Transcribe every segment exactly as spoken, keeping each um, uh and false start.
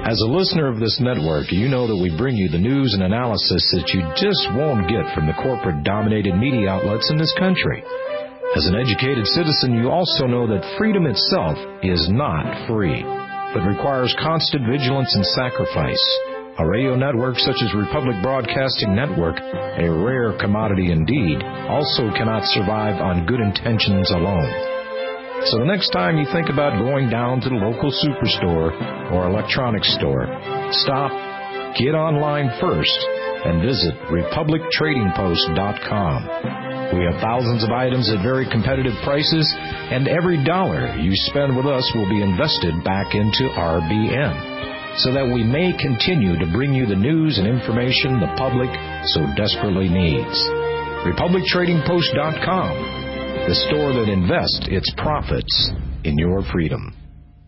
As a listener of this network, you know that we bring you the news and analysis that you just won't get from the corporate-dominated media outlets in this country. As an educated citizen, you also know that freedom itself is not free, but requires constant vigilance and sacrifice. A radio network such as Republic Broadcasting Network, a rare commodity indeed, also cannot survive on good intentions alone. So the next time you think about going down to the local superstore or electronics store, stop, get online first, and visit republic trading post dot com. We have thousands of items at very competitive prices, and every dollar you spend with us will be invested back into R B N, so that we may continue to bring you the news and information the public so desperately needs. republic trading post dot com. The store that invests its profits in your freedom.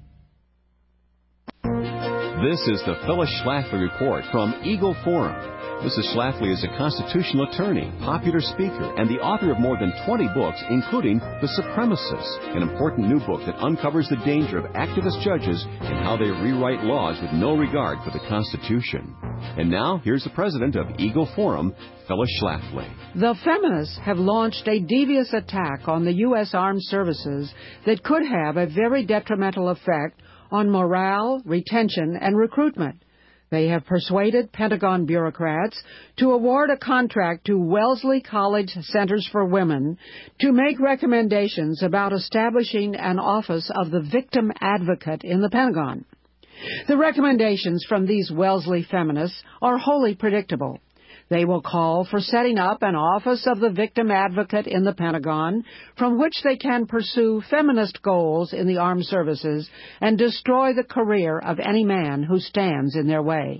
This is the Phyllis Schlafly Report from Eagle Forum. Missus Schlafly is a constitutional attorney, popular speaker, and the author of more than twenty books, including The Supremacists, an important new book that uncovers the danger of activist judges and how they rewrite laws with no regard for the Constitution. And now, here's the president of Eagle Forum, Phyllis Schlafly. The feminists have launched a devious attack on the U S Armed Services that could have a very detrimental effect on morale, retention, and recruitment. They have persuaded Pentagon bureaucrats to award a contract to Wellesley College Centers for Women to make recommendations about establishing an office of the victim advocate in the Pentagon. The recommendations from these Wellesley feminists are wholly predictable. They will call for setting up an office of the victim advocate in the Pentagon from which they can pursue feminist goals in the armed services and destroy the career of any man who stands in their way.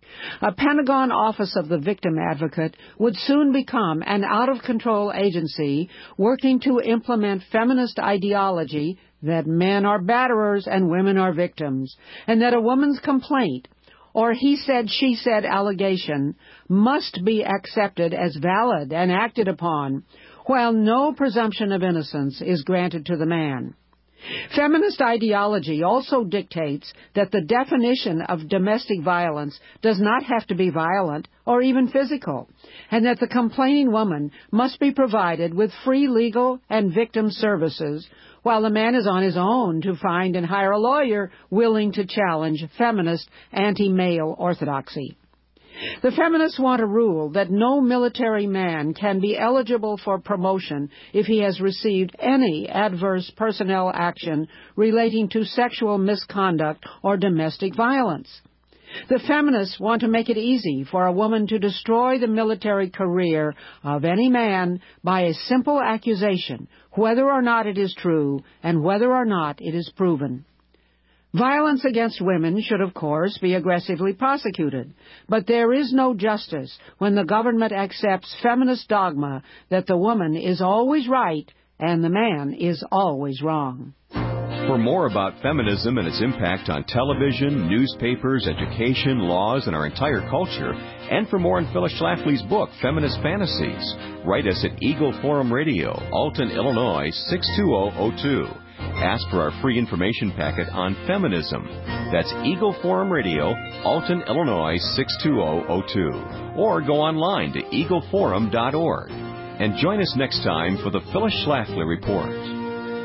A Pentagon office of the victim advocate would soon become an out-of-control agency working to implement feminist ideology that men are batterers and women are victims, and that a woman's complaint or he said, she said allegation must be accepted as valid and acted upon, while no presumption of innocence is granted to the man. Feminist ideology also dictates that the definition of domestic violence does not have to be violent or even physical, and that the complaining woman must be provided with free legal and victim services, while the man is on his own to find and hire a lawyer willing to challenge feminist anti-male orthodoxy. The feminists want a rule that no military man can be eligible for promotion if he has received any adverse personnel action relating to sexual misconduct or domestic violence. The feminists want to make it easy for a woman to destroy the military career of any man by a simple accusation, whether or not it is true and whether or not it is proven. Violence against women should, of course, be aggressively prosecuted, but there is no justice when the government accepts feminist dogma that the woman is always right and the man is always wrong. For more about feminism and its impact on television, newspapers, education, laws, and our entire culture, and for more on Phyllis Schlafly's book, Feminist Fantasies, write us at Eagle Forum Radio, Alton, Illinois, six two zero zero two. Ask for our free information packet on feminism. That's Eagle Forum Radio, Alton, Illinois, six two zero zero two. Or go online to eagle forum dot org. And join us next time for the Phyllis Schlafly Report.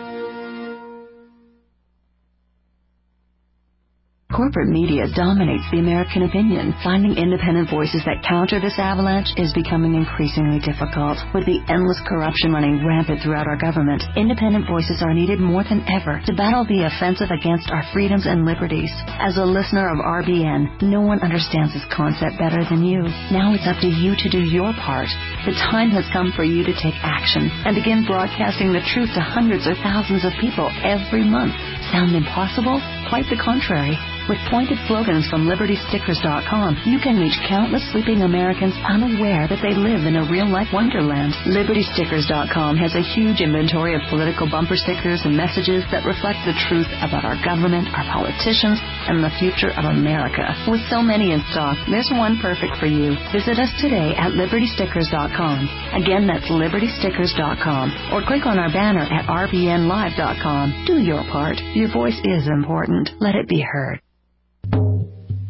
Corporate media dominates the American opinion. Finding independent voices that counter this avalanche is becoming increasingly difficult. With the endless corruption running rampant throughout our government, independent voices are needed more than ever to battle the offensive against our freedoms and liberties. As a listener of R B N, no one understands this concept better than you. Now it's up to you to do your part. The time has come for you to take action and begin broadcasting the truth to hundreds or thousands of people every month. Sound impossible? Quite the contrary. With pointed slogans from liberty stickers dot com, you can reach countless sleeping Americans unaware that they live in a real-life wonderland. liberty stickers dot com has a huge inventory of political bumper stickers and messages that reflect the truth about our government, our politicians, and the future of America. With so many in stock, there's one perfect for you. Visit us today at liberty stickers dot com. Again, that's liberty stickers dot com. Or click on our banner at r b n live dot com. Do your part. Your voice is important. Let it be heard.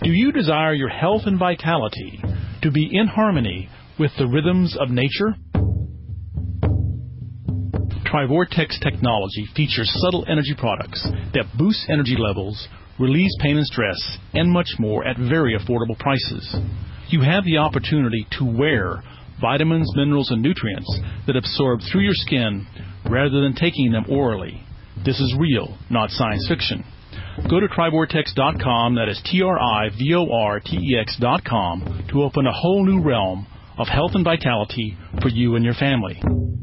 Do you desire your health and vitality to be in harmony with the rhythms of nature? Trivortex technology features subtle energy products that boost energy levels, release pain and stress, and much more at very affordable prices. You have the opportunity to wear vitamins, minerals, and nutrients that absorb through your skin rather than taking them orally. This is real, not science fiction. Go to Trivortex dot com, that is T R I V O R T E X dot com, to open a whole new realm of health and vitality for you and your family.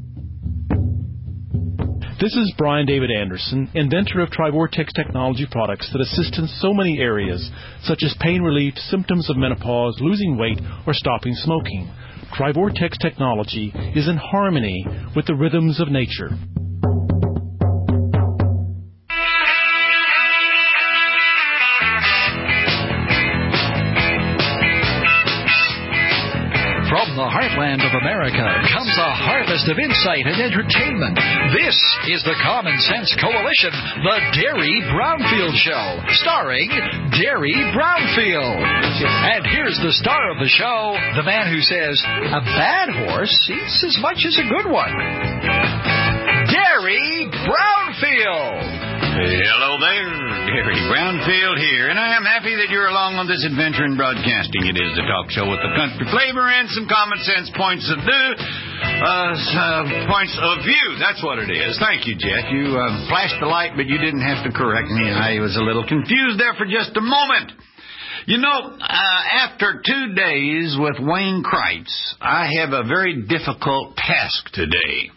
This is Brian David Anderson, inventor of Trivortex technology products that assist in so many areas, such as pain relief, symptoms of menopause, losing weight, or stopping smoking. Trivortex technology is in harmony with the rhythms of nature. From the heartland of America comes a harvest of insight and entertainment. This is the Common Sense Coalition, the Derry Brownfield Show, starring Derry Brownfield. And here's the star of the show, the man who says, a bad horse eats as much as a good one. Derry Brownfield. Hello there, Derry Brownfield here, and I am happy that you're along on this adventure in broadcasting. It is the talk show with the country flavor and some common sense points of view. Uh, uh, points of view, that's what it is. Thank you, Jeff. You uh, flashed the light, but you didn't have to correct me. I was a little confused there for just a moment. You know, uh, after two days with Wayne Kreitz, I have a very difficult task today.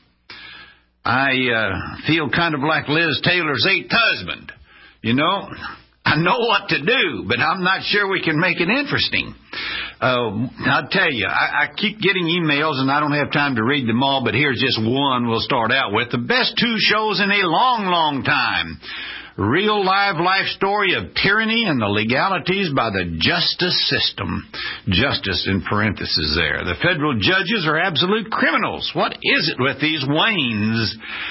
I uh, feel kind of like Liz Taylor's eighth husband. You know, I know what to do, but I'm not sure we can make it interesting. Uh, I'll tell you, I, I keep getting emails, and I don't have time to read them all, but here's just one we'll start out with. The best two shows in a long, long time. Real live life story of tyranny and the legalities by the justice system. Justice in parentheses there. The federal judges are absolute criminals. What is it with these Waynes?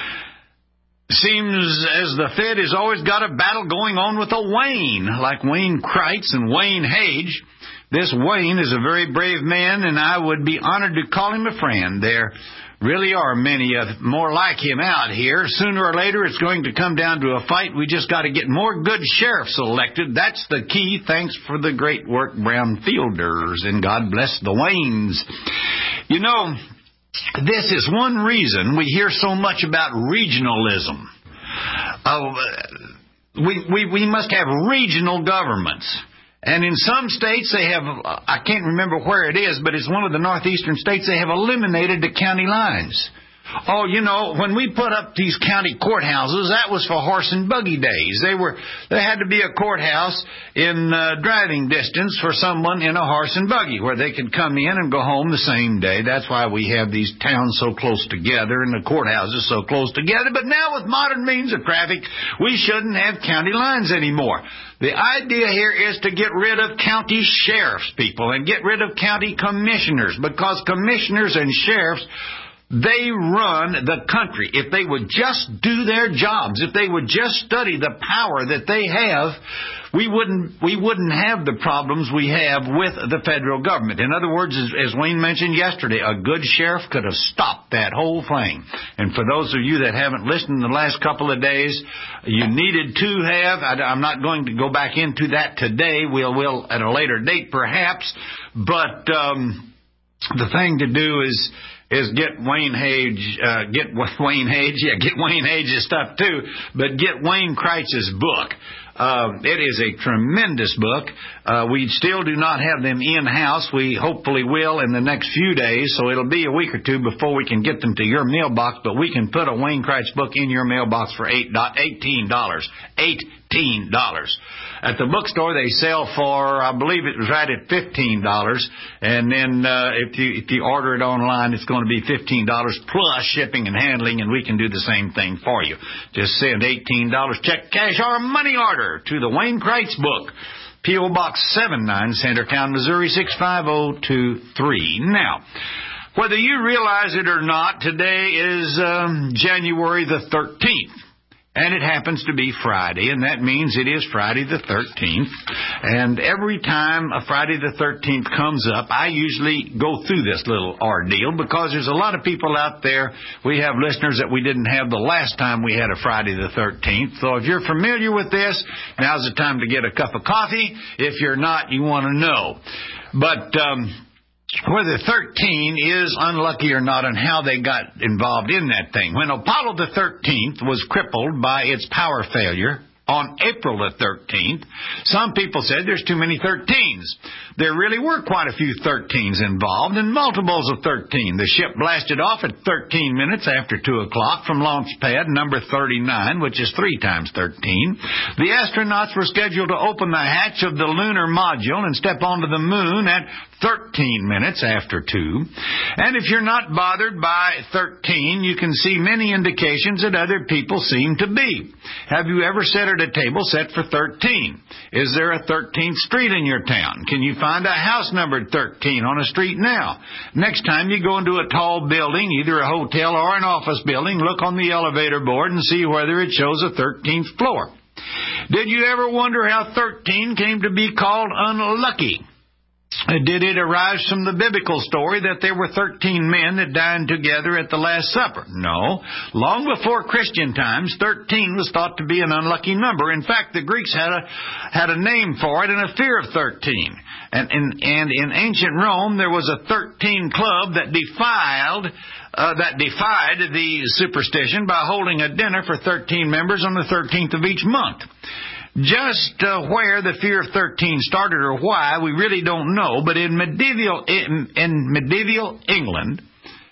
Seems as the Fed has always got a battle going on with a Wayne, like Wayne Kreitz and Wayne Hage. This Wayne is a very brave man, and I would be honored to call him a friend. There really are many uh, more like him out here. Sooner or later, it's going to come down to a fight. We just got to get more good sheriffs elected. That's the key. Thanks for the great work, Brownfielders, and God bless the Waynes. You know, this is one reason we hear so much about regionalism. Uh, we, we, we must have regional governments. And in some states, they have, I can't remember where it is, but it's one of the northeastern states, they have eliminated the county lines. Oh, you know, when we put up these county courthouses, that was for horse and buggy days. They were, there had to be a courthouse in uh, driving distance for someone in a horse and buggy where they could come in and go home the same day. That's why we have these towns so close together and the courthouses so close together. But now with modern means of traffic, we shouldn't have county lines anymore. The idea here is to get rid of county sheriffs, people, and get rid of county commissioners, because commissioners and sheriffs, they run the country. If they would just do their jobs, if they would just study the power that they have, we wouldn't we wouldn't have the problems we have with the federal government. In other words, as, as Wayne mentioned yesterday, a good sheriff could have stopped that whole thing. And for those of you that haven't listened in the last couple of days, you needed to have. I, I'm not going to go back into that today. We'll, we'll at a later date perhaps. But um, the thing to do is... is get Wayne Hage, uh, get Wayne Hage, yeah, get Wayne Hage's stuff too, but get Wayne Kreitz's book. Uh, it is a tremendous book. Uh, we still do not have them in-house. We hopefully will in the next few days, so it'll be a week or two before we can get them to your mailbox, but we can put a Wayne Kreitz book in your mailbox for eighteen dollars. eighteen dollars. At the bookstore, they sell for, I believe it was right at fifteen dollars. And then uh, if you if you order it online, it's going to be fifteen dollars plus shipping and handling, and we can do the same thing for you. Just send eighteen dollars, check, cash, or money order to the Wayne Kreitz book. P O. Box seventy-nine, Centertown, Missouri, six five zero two three. Now, whether you realize it or not, today is um, January the thirteenth. And it happens to be Friday, and that means it is Friday the thirteenth. And every time a Friday the thirteenth comes up, I usually go through this little ordeal because there's a lot of people out there. We have listeners that we didn't have the last time we had a Friday the thirteenth. So if you're familiar with this, now's the time to get a cup of coffee. If you're not, you want to know. But um whether thirteen is unlucky or not and how they got involved in that thing. When Apollo the thirteenth was crippled by its power failure on April the thirteenth, some people said there's too many thirteens. There really were quite a few thirteens involved, and multiples of thirteen. The ship blasted off at thirteen minutes after two o'clock from launch pad number thirty-nine, which is three times thirteen. The astronauts were scheduled to open the hatch of the lunar module and step onto the moon at thirteen minutes after two. And if you're not bothered by thirteen, you can see many indications that other people seem to be. Have you ever sat at a table set for thirteen? Is there a thirteenth street in your town? Can you find a house numbered thirteen on a street now? Next time you go into a tall building, either a hotel or an office building, look on the elevator board and see whether it shows a thirteenth floor. Did you ever wonder how thirteen came to be called unlucky? Did it arise from the biblical story that there were thirteen men that dined together at the Last Supper? No. Long before Christian times, thirteen was thought to be an unlucky number. In fact, the Greeks had a had a name for it and a fear of thirteen. And, and, and in ancient Rome, there was a thirteen club that defiled uh, that defied the superstition by holding a dinner for thirteen members on the thirteenth of each month. Just uh, where the fear of thirteen started or why, we really don't know. But in medieval in, in medieval England,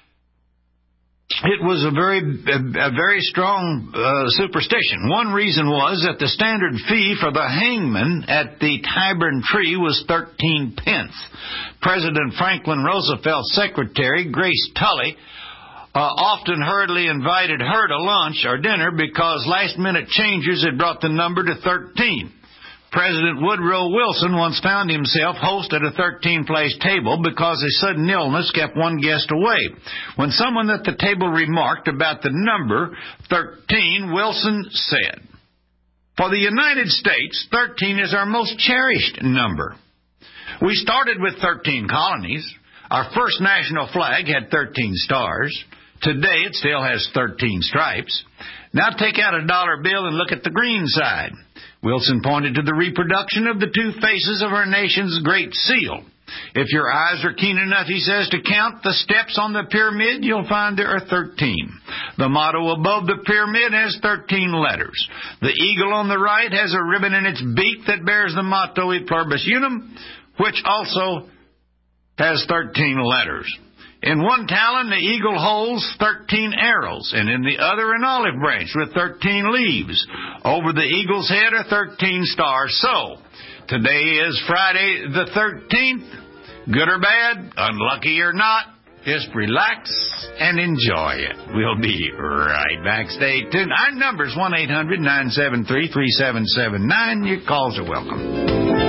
it was a very a, a very strong uh, superstition. One reason was that the standard fee for the hangman at the Tyburn Tree was thirteen pence. President Franklin Roosevelt's secretary, Grace Tully, Uh, often hurriedly invited her to lunch or dinner because last-minute changes had brought the number to thirteen. President Woodrow Wilson once found himself host at a thirteen-place table because a sudden illness kept one guest away. When someone at the table remarked about the number thirteen, Wilson said, "For the United States, thirteen is our most cherished number. We started with thirteen colonies. Our first national flag had thirteen stars. Today, it still has thirteen stripes. Now take out a dollar bill and look at the green side." Wilson pointed to the reproduction of the two faces of our nation's Great Seal. "If your eyes are keen enough," he says, "to count the steps on the pyramid, you'll find there are thirteen. The motto above the pyramid has thirteen letters. The eagle on the right has a ribbon in its beak that bears the motto E Pluribus Unum, which also has thirteen letters. In one talon, the eagle holds thirteen arrows, and in the other, an olive branch with thirteen leaves. Over the eagle's head are thirteen stars. So, today is Friday the thirteenth. Good or bad, unlucky or not, just relax and enjoy it. We'll be right back. Stay tuned. Our number's one eight hundred nine seven three three seven seven nine. Your calls are welcome.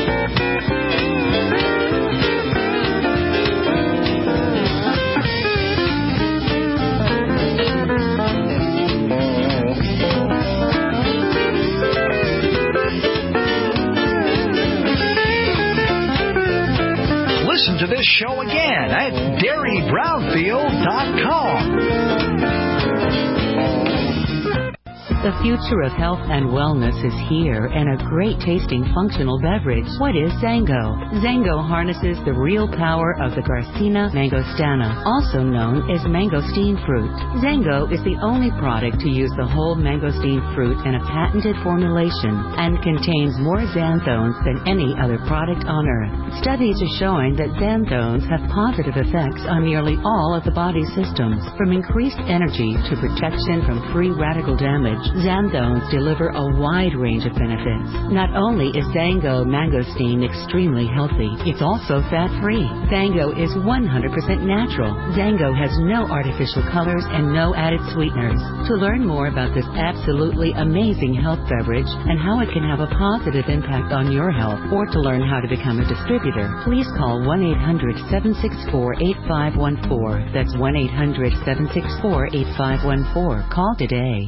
To this show again at Derry Brownfield dot com. The future of health and wellness is here, and a great-tasting functional beverage. What is Zango? Zango harnesses the real power of the Garcinia mangostana, also known as mangosteen fruit. Zango is the only product to use the whole mangosteen fruit in a patented formulation and contains more xanthones than any other product on Earth. Studies are showing that xanthones have positive effects on nearly all of the body's systems, from increased energy to protection from free radical damage. Xanthones deliver a wide range of benefits. Not only is Zango mangosteen extremely healthy, it's also fat-free. Zango is one hundred percent natural. Zango has no artificial colors and no added sweeteners. To learn more about this absolutely amazing health beverage and how it can have a positive impact on your health, or to learn how to become a distributor, please call one eight hundred seven six four eight five one four. That's one eight hundred seven six four eight five one four. Call today.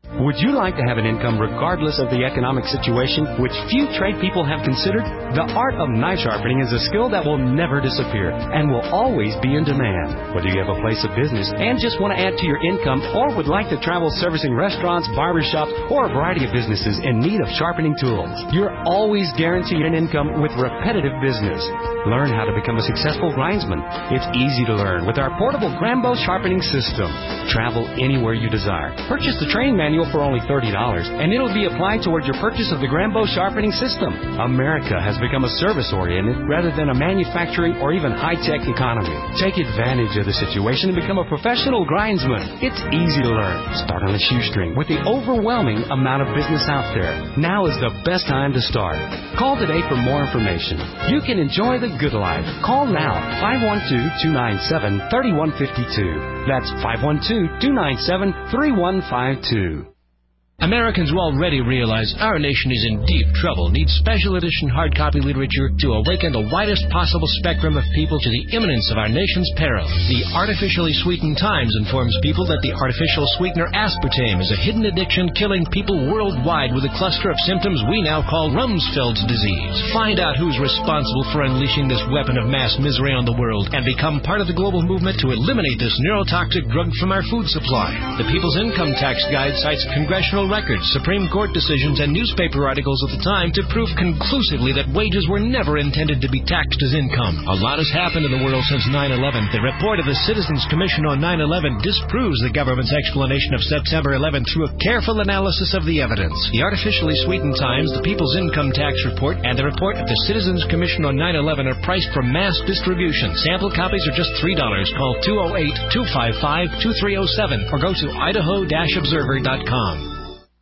Would you like to have an income regardless of the economic situation, which few trade people have considered? The art of knife sharpening is a skill that will never disappear and will always be in demand. Whether you have a place of business and just want to add to your income or would like to travel servicing restaurants, barbershops, or a variety of businesses in need of sharpening tools, you're always guaranteed an income with repetitive business. Learn how to become a successful grindsman. It's easy to learn with our portable Grambo sharpening system. Travel anywhere you desire. Purchase the training manual for only thirty dollars, and it'll be applied toward your purchase of the Grambo sharpening system. America has become a service-oriented rather than a manufacturing or even high-tech economy. Take advantage of the situation and become a professional grindsman. It's easy to learn. Start on a shoestring with the overwhelming amount of business out there. Now is the best time to start. Call today for more information. You can enjoy the good life. Call now, five one two, two nine seven, three one five two. That's five one two, two nine seven, three one five two. Americans already realize our nation is in deep trouble, needs special edition hard copy literature to awaken the widest possible spectrum of people to the imminence of our nation's peril. The Artificially Sweetened Times informs people that the artificial sweetener aspartame is a hidden addiction killing people worldwide with a cluster of symptoms we now call Rumsfeld's disease. Find out who's responsible for unleashing this weapon of mass misery on the world and become part of the global movement to eliminate this neurotoxic drug from our food supply. The People's Income Tax Guide cites congressional records, Supreme Court decisions, and newspaper articles of the time to prove conclusively that wages were never intended to be taxed as income. A lot has happened in the world since nine eleven. The report of the Citizens Commission on nine eleven disproves the government's explanation of September eleventh through a careful analysis of the evidence. The Artificially Sweetened Times, the People's Income Tax Report, and the report of the Citizens Commission on nine eleven are priced for mass distribution. Sample copies are just three dollars. Call two oh eight, two five five, two three oh seven or go to idaho dash observer dot com.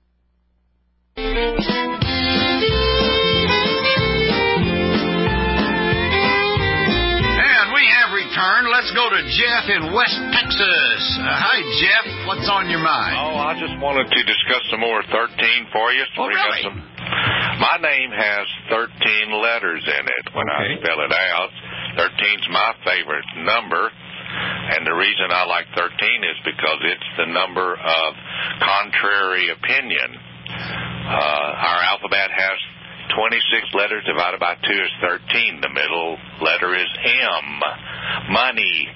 Let's go to Jeff in West Texas. Uh, hi, Jeff. What's on your mind? Oh, I just wanted to discuss some more thirteen for you. Oh, really? Some... My name has thirteen letters in it when okay. I spell it out. thirteen's my favorite number, and the reason I like thirteen is because it's the number of contrary opinion. Uh, our alphabet has twenty-six letters divided by two is thirteen. The middle letter is M. Money.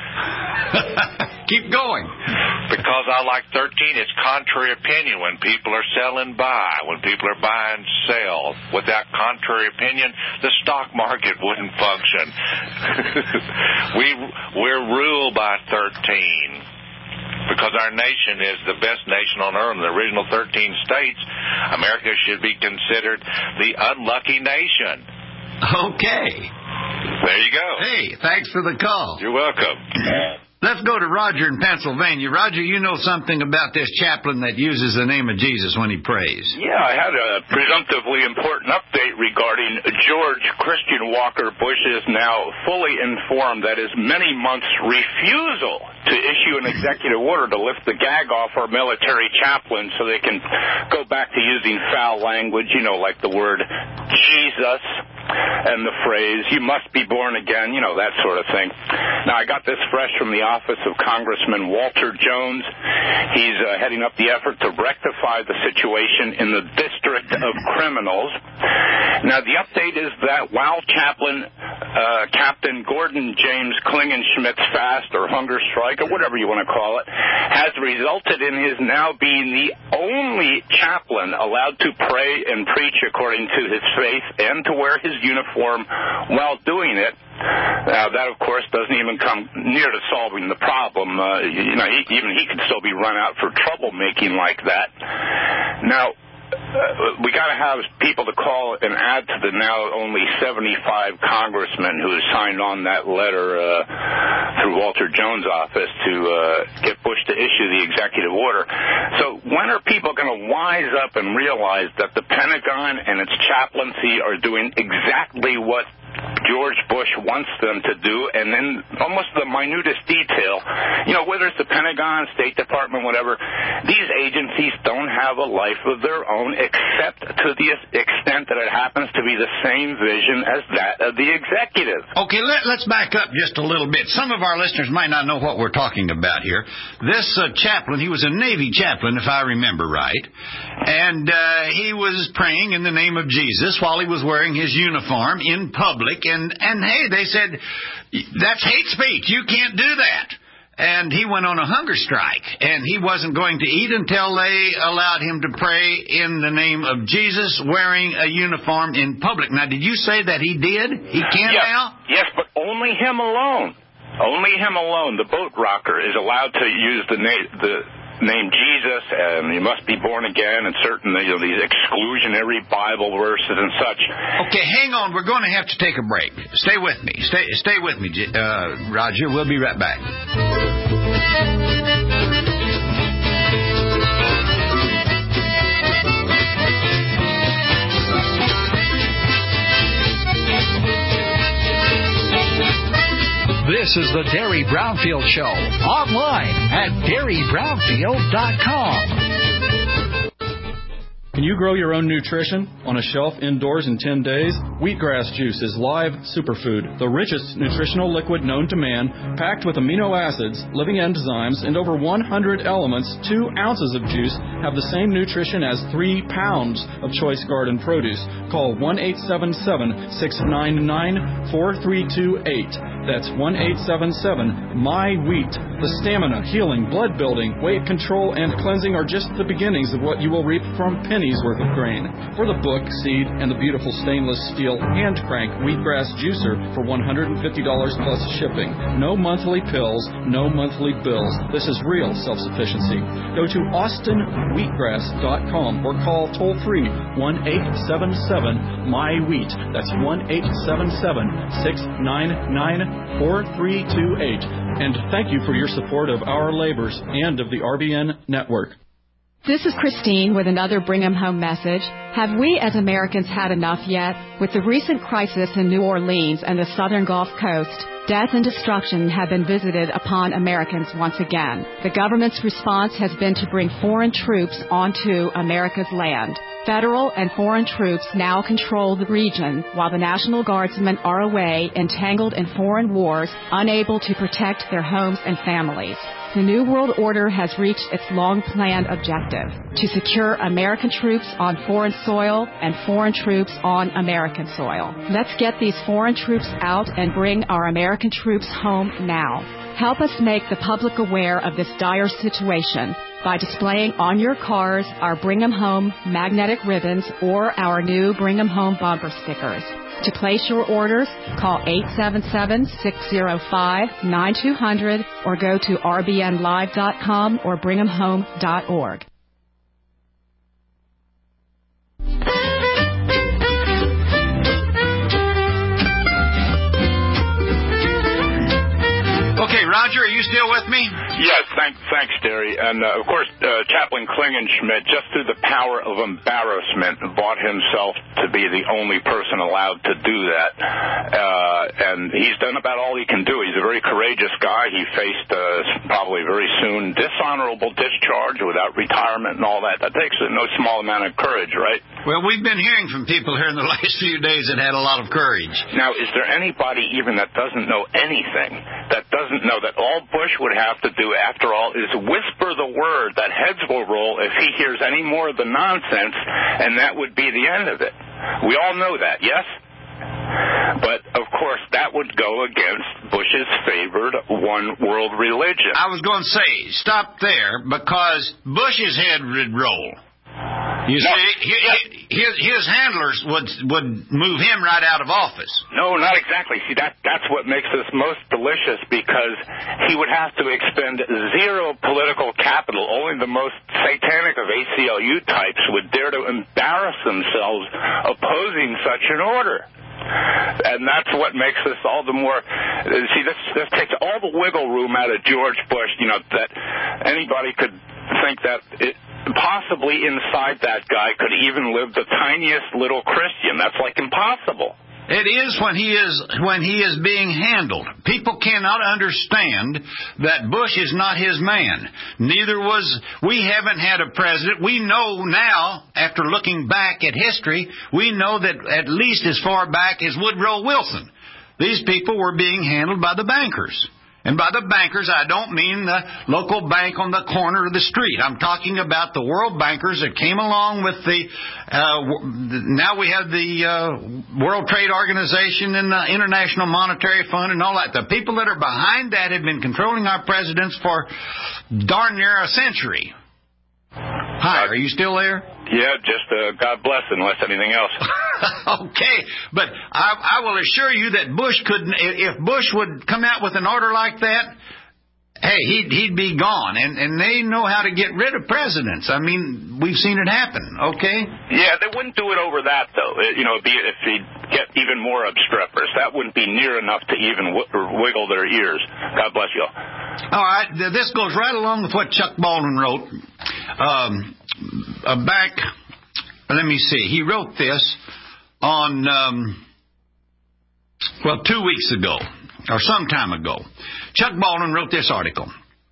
Keep going. Because I like thirteen, it's contrary opinion. When people are selling, buy. When people are buying, sell. Without contrary opinion, the stock market wouldn't function. we, we're ruled by thirteen. Because our nation is the best nation on earth. In the original thirteen states, America should be considered the unlucky nation. Okay. There you go. Hey, thanks for the call. You're welcome. Let's go to Roger in Pennsylvania. Roger, you know something about this chaplain that uses the name of Jesus when he prays. Yeah, I had a presumptively important update regarding George Christian Walker Bush is now fully informed that his many months refusal to issue an executive order to lift the gag off our military chaplains so they can go back to using foul language, you know, like the word Jesus and the phrase, you must be born again, you know, that sort of thing. Now, I got this fresh from the office of Congressman Walter Jones. He's uh, heading up the effort to rectify the situation in the District of Criminals. Now, the update is that while Chaplain uh, Captain Gordon James Klingenschmidt's fast or hunger strike, or whatever you want to call it, has resulted in his now being the only chaplain allowed to pray and preach according to his faith and to wear his uniform while doing it. Now, that, of course, doesn't even come near to solving the problem. Uh, you know, he, even he could still be run out for troublemaking like that. Now, Uh, we got to have people to call and add to the now only seventy-five congressmen who signed on that letter uh, through Walter Jones' office to uh, get Bush to issue the executive order. So when are people going to wise up and realize that the Pentagon and its chaplaincy are doing exactly what George Bush wants them to do, and then almost the minutest detail, you know, whether it's the Pentagon, State Department, whatever, these agencies don't have a life of their own except to the extent that it happens to be the same vision as that of the executive. Okay, let, let's back up just a little bit. Some of our listeners might not know what we're talking about here. This uh, chaplain, he was a Navy chaplain, if I remember right, and uh, he was praying in the name of Jesus while he was wearing his uniform in public, and, and hey, they said, that's hate speech. You can't do that. And he went on a hunger strike, and he wasn't going to eat until they allowed him to pray in the name of Jesus wearing a uniform in public. Now, did you say that he did? He can yes. now? Yes, but only him alone. Only him alone. The boat rocker is allowed to use the name, the name Jesus, and you must be born again, and certain, you know, these exclusionary Bible verses and such. Okay, hang on. We're going to have to take a break. Stay with me. Stay, stay with me, uh, Roger. We'll be right back. This is the Derry Brownfield Show, online at Derry Brownfield dot com. Can you grow your own nutrition on a shelf indoors in ten days? Wheatgrass juice is live superfood, the richest nutritional liquid known to man, packed with amino acids, living enzymes, and over one hundred elements. Two ounces of juice have the same nutrition as three pounds of choice garden produce. Call one eight seven seven, six nine nine, four three two eight. That's one eight seven seven, M Y wheat. The stamina, healing, blood building, weight control, and cleansing are just the beginnings of what you will reap from pennies worth of grain. For the book, seed, and the beautiful stainless steel hand crank wheatgrass juicer for one hundred fifty dollars plus shipping. No monthly pills, no monthly bills. This is real self-sufficiency. Go to austin wheatgrass dot com or call toll free one eight seven seven, M Y wheat. That's one eight seven seven, six nine nine, four three two eight. And thank you for your support of our labors and of the R B N network. This is Christine with another Bring 'em Home message. Have we as Americans had enough yet? With the recent crisis in New Orleans and the southern Gulf Coast, death and destruction have been visited upon Americans once again. The government's response has been to bring foreign troops onto America's land. Federal and foreign troops now control the region, while the National Guardsmen are away, entangled in foreign wars, unable to protect their homes and families. The New World Order has reached its long-planned objective, to secure American troops on foreign soil and foreign troops on American soil. Let's get these foreign troops out and bring our American troops home now. Help us make the public aware of this dire situation by displaying on your cars our Bring 'em Home magnetic ribbons or our new Bring 'em Home bumper stickers. To place your orders, call eight seven seven, six zero five, nine two zero zero or go to r b n live dot com or bring em home dot org. Okay, Roger, are you still with me? Yes, thanks, thanks, Derry. And, uh, of course, uh, Chaplain Klingenschmitt, just through the power of embarrassment, bought himself to be the only person allowed to do that. Uh, and he's done about all he can do. He's a very courageous guy. He faced uh, probably very soon dishonorable discharge without retirement and all that. That takes no small amount of courage, right? Well, we've been hearing from people here in the last few days that had a lot of courage. Now, is there anybody even that doesn't know anything, that doesn't know that all Bush would have to do, after all, is whisper the word that heads will roll if he hears any more of the nonsense, and that would be the end of it? We all know that, yes? But, of course, that would go against Bush's favored one-world religion. I was going to say, stop there, because Bush's head would roll. You no, see, his, his handlers would would move him right out of office. No, not exactly. See, that that's what makes this most delicious, because he would have to expend zero political capital. Only the most satanic of A C L U types would dare to embarrass themselves opposing such an order. And that's what makes this all the more, see, this, this takes all the wiggle room out of George Bush, you know, that anybody could think that it, possibly inside that guy could even live the tiniest little Christian. That's like impossible. It is when he is when he is being handled. People cannot understand that Bush is not his man. Neither was, we haven't had a president. We know now, after looking back at history, we know that at least as far back as Woodrow Wilson, these people were being handled by the bankers. And by the bankers, I don't mean the local bank on the corner of the street. I'm talking about the world bankers that came along with the, uh, now we have the uh, World Trade Organization and the International Monetary Fund and all that. The people that are behind that have been controlling our presidents for darn near a century. Hi, are you still there? Yeah, just uh, God bless unless anything else. Okay, but I, I will assure you that Bush couldn't, if Bush would come out with an order like that, hey, he'd, he'd be gone. And, and they know how to get rid of presidents. I mean, we've seen it happen, okay? Yeah, they wouldn't do it over that, though. It, you know, it'd be, if he'd get even more obstreperous, that wouldn't be near enough to even w- wiggle their ears. God bless you. All right, this goes right along with what Chuck Baldwin wrote. Um, uh, back, let me see, he wrote this on, um, well, two weeks ago, or some time ago. Chuck Baldwin wrote this article.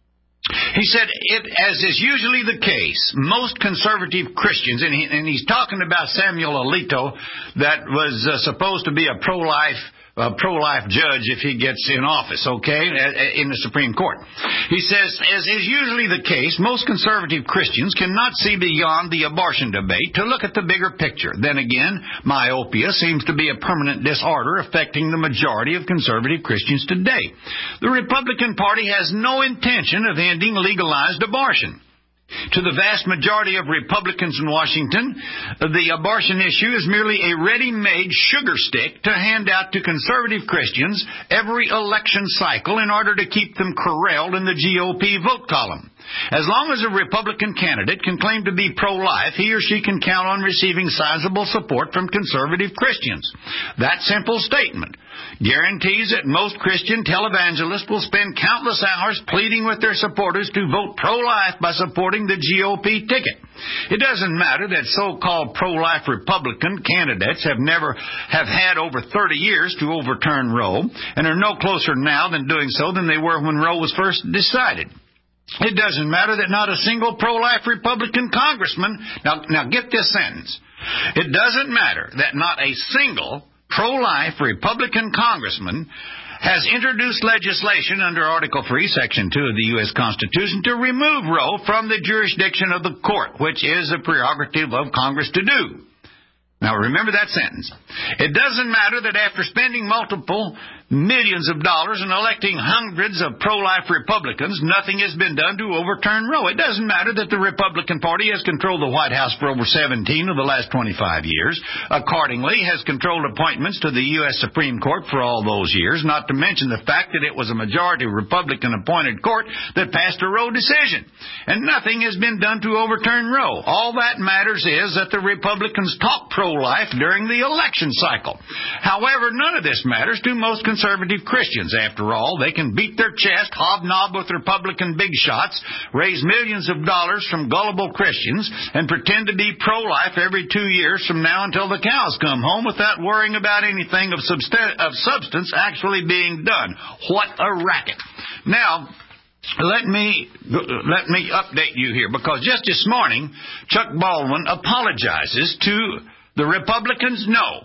He said, it, as is usually the case, most conservative Christians, and, he, and he's talking about Samuel Alito, that was uh, supposed to be a pro-life A pro-life judge if he gets in office, okay, in the Supreme Court. He says, as is usually the case, most conservative Christians cannot see beyond the abortion debate to look at the bigger picture. Then again, myopia seems to be a permanent disorder affecting the majority of conservative Christians today. The Republican Party has no intention of ending legalized abortion. To the vast majority of Republicans in Washington, the abortion issue is merely a ready-made sugar stick to hand out to conservative Christians every election cycle in order to keep them corralled in the G O P vote column. As long as a Republican candidate can claim to be pro-life, he or she can count on receiving sizable support from conservative Christians. That simple statement guarantees that most Christian televangelists will spend countless hours pleading with their supporters to vote pro-life by supporting the G O P ticket. It doesn't matter that so-called pro-life Republican candidates have never have had over thirty years to overturn Roe and are no closer now than doing so than they were when Roe was first decided. It doesn't matter that not a single pro-life Republican congressman, now, now get this sentence, it doesn't matter that not a single pro-life Republican congressman has introduced legislation under Article three, Section two of the U S Constitution to remove Roe from the jurisdiction of the court, which is a prerogative of Congress to do. Now, remember that sentence. It doesn't matter that after spending multiple millions of dollars and electing hundreds of pro-life Republicans, nothing has been done to overturn Roe. It doesn't matter that the Republican Party has controlled the White House for over seventeen of the last twenty-five years, accordingly has controlled appointments to the U S Supreme Court for all those years, not to mention the fact that it was a majority Republican-appointed court that passed a Roe decision. And nothing has been done to overturn Roe. All that matters is that the Republicans talk pro-life during the election cycle. However, none of this matters to most conservative conservative Christians. After all, they can beat their chest, hobnob with Republican big shots, raise millions of dollars from gullible Christians, and pretend to be pro-life every two years from now until the cows come home without worrying about anything of, subst- of substance actually being done. What a racket. Now, Let me let me update you here, because just this morning, Chuck Baldwin apologizes to the Republicans. No.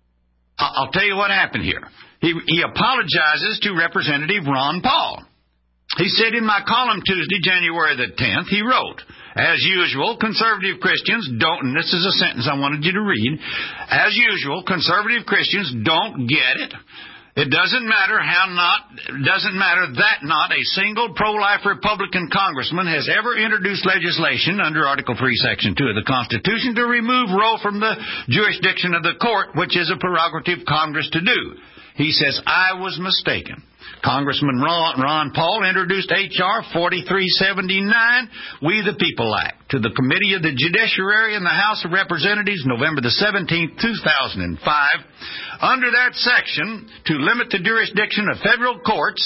I'll tell you what happened here. He, he apologizes to Representative Ron Paul. He said in my column Tuesday, January the tenth, he wrote, as usual, conservative Christians don't, and this is a sentence I wanted you to read, as usual, conservative Christians don't get it. It doesn't matter how not, doesn't matter that not a single pro-life Republican congressman has ever introduced legislation under Article three, Section two of the Constitution to remove Roe from the jurisdiction of the court, which is a prerogative Congress to do. He says, I was mistaken. Congressman Ron, Ron Paul introduced H R forty-three seventy-nine, We the People Act, to the Committee of the Judiciary in the House of Representatives, November the seventeenth, two thousand five. Under that section, to limit the jurisdiction of federal courts,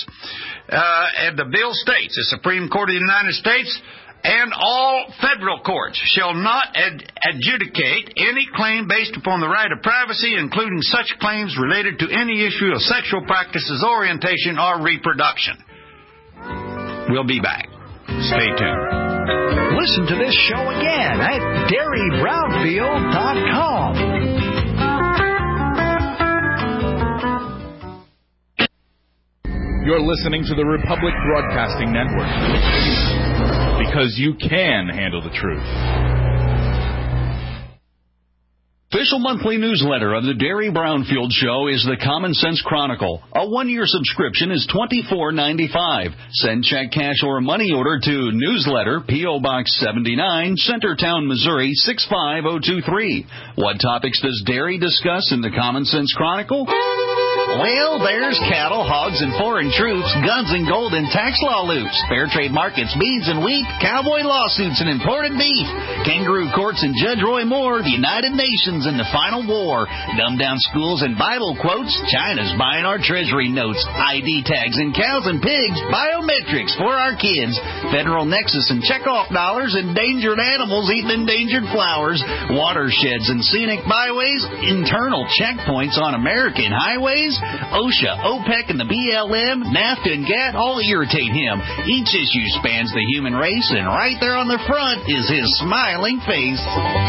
uh, and the bill states, the Supreme Court of the United States and all federal courts shall not ad- adjudicate any claim claim based upon the right of privacy, including such claims related to any issue of sexual practices, orientation, or reproduction. We'll be back. Stay tuned. Listen to this show again at Derry Brownfield dot com. You're listening to the Republic Broadcasting Network, because you can handle the truth. Official monthly newsletter of the Derry Brownfield Show is the Common Sense Chronicle. A one-year subscription is twenty-four ninety-five. Send check, cash, or money order to Newsletter, P O. Box seventy-nine, Centertown, Missouri, six five zero two three. What topics does Derry discuss in the Common Sense Chronicle? Well, there's cattle, hogs, and foreign troops, guns and gold and tax law loops, fair trade markets, beans and wheat, cowboy lawsuits and imported beef, kangaroo courts and Judge Roy Moore, the United Nations and the final war, dumbed-down schools and Bible quotes, China's buying our treasury notes, I D tags and cows and pigs, biometrics for our kids, federal nexus and checkoff dollars, endangered animals eating endangered flowers, watersheds and scenic byways, internal checkpoints on American highways, OSHA, OPEC, and the B L M, NAFTA, and GATT all irritate him. Each issue spans the human race, and right there on the front is his smiling face.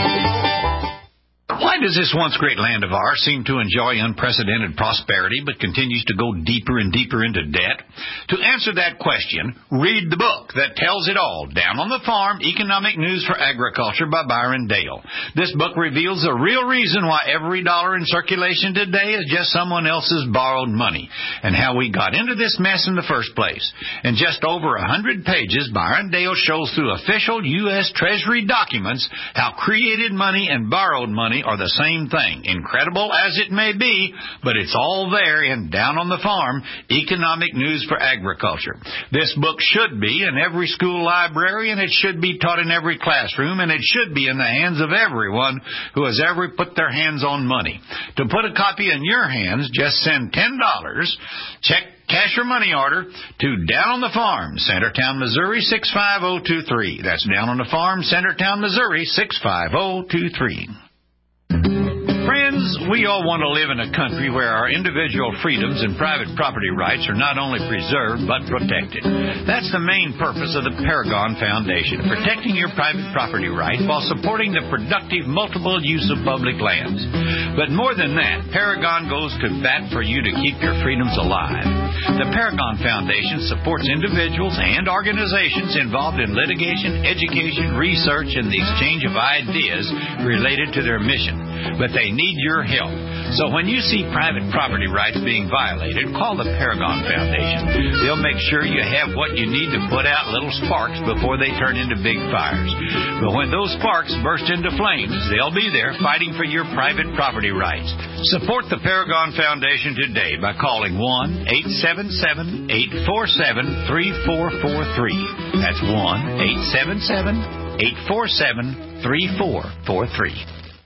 Why does this once great land of ours seem to enjoy unprecedented prosperity but continues to go deeper and deeper into debt? To answer that question, read the book that tells it all, Down on the Farm, Economic News for Agriculture by Byron Dale. This book reveals the real reason why every dollar in circulation today is just someone else's borrowed money, and how we got into this mess in the first place. In just over a hundred pages, Byron Dale shows through official U S Treasury documents how created money and borrowed money are the same thing. Incredible as it may be, but it's all there in Down on the Farm, Economic News for Agriculture. This book should be in every school library, and it should be taught in every classroom, and it should be in the hands of everyone who has ever put their hands on money. To put a copy in your hands, just send ten dollars, check, cash or money order, to Down on the Farm, Centertown, Missouri, six five zero two three. That's Down on the Farm, Centertown, Missouri, six five zero two three. Friends, we all want to live in a country where our individual freedoms and private property rights are not only preserved but protected. That's the main purpose of the Paragon Foundation, protecting your private property rights while supporting the productive multiple use of public lands. But more than that, Paragon goes to bat for you to keep your freedoms alive. The Paragon Foundation supports individuals and organizations involved in litigation, education, research, and the exchange of ideas related to their mission. But they need your help. So when you see private property rights being violated, call the Paragon Foundation. They'll make sure you have what you need to put out little sparks before they turn into big fires. But when those sparks burst into flames, they'll be there fighting for your private property rights. Support the Paragon Foundation today by calling one eight seven seven, eight four seven, three four four three. That's one eight seven seven, eight four seven, three four four three.